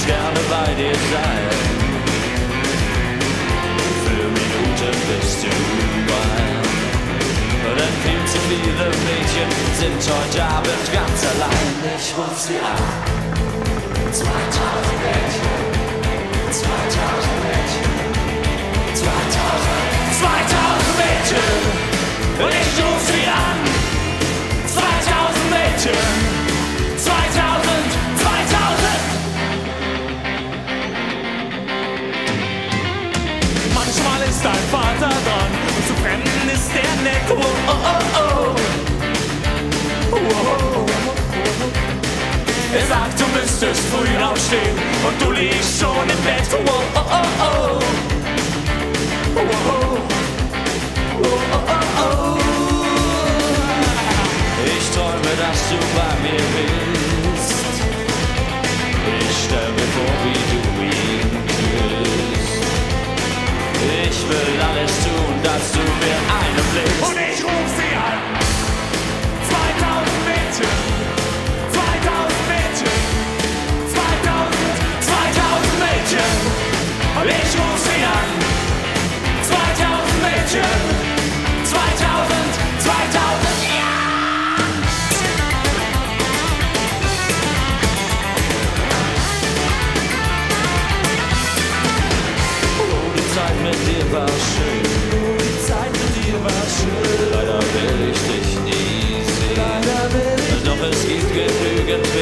gerne bei dir sein. Für Minuten bist du überall. Denn viel zu viele Mädchen sind heute Abend ganz allein. Ich ruf sie an. 2000 Mädchen. 2000 Mädchen. 2000 Mädchen. Und ich ruf sie an. 2000 Mädchen. 2000. Manchmal ist dein Vater dran und zu fremden ist der nett. Oh, oh, oh, oh. Oh, oh, oh. Er sagt, du müsstest früh aufstehen und du liegst schon im Bett. Oh, oh, oh, oh. Oh, oh, oh, oh, oh. Ich träume, dass du bei mir bist. Ich stell mir vor, wie du ihn küsst. Ich will alles tun, dass du mir eine blickst. Und ich ruf sie an. 2000 Mädchen. 2000 Mädchen. 2000 Mädchen. Und ich ruf sie an. 2000 Mädchen. 2000, ja! Die Zeit mit dir war schön. Die Zeit mit dir war schön. Leider will ich dich nie sehen. Doch es gibt genügend